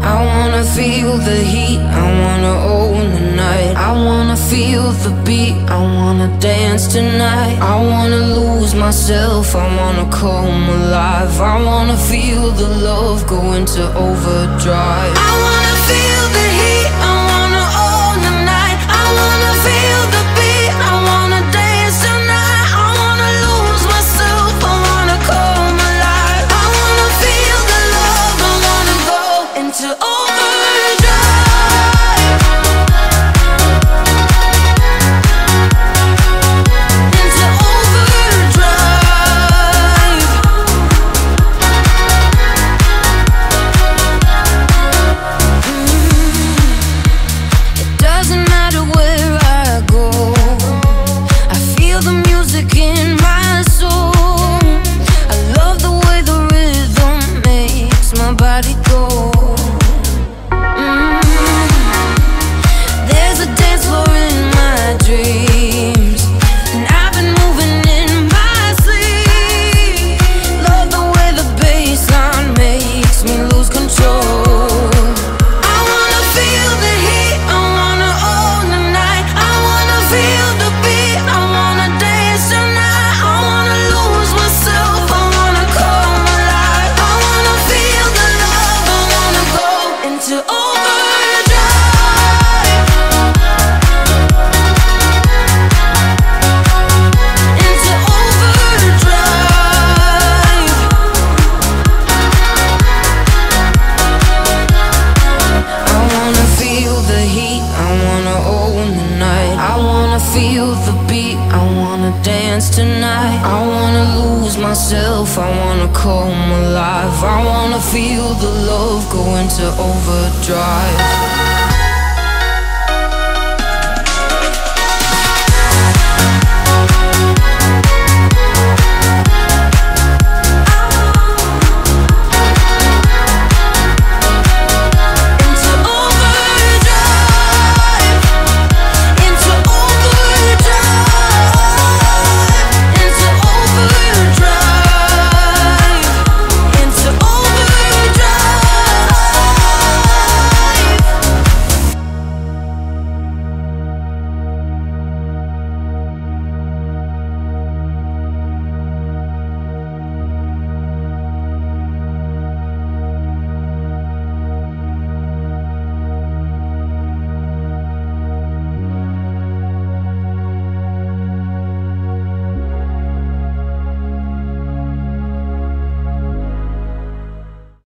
I wanna feel the heat, I wanna own the night. I wanna feel the beat, I wanna dance tonight. I wanna lose myself, I wanna come alive. I wanna feel the love go into overdrive. I wanna feel the heat, I wanna own the night. I wanna feel the beat, I wanna dance tonight. I wanna lose myself, I wanna come alive. I wanna feel the love, I wanna go into tonight. I wanna lose myself, I wanna come alive. I wanna feel the love go into overdrive.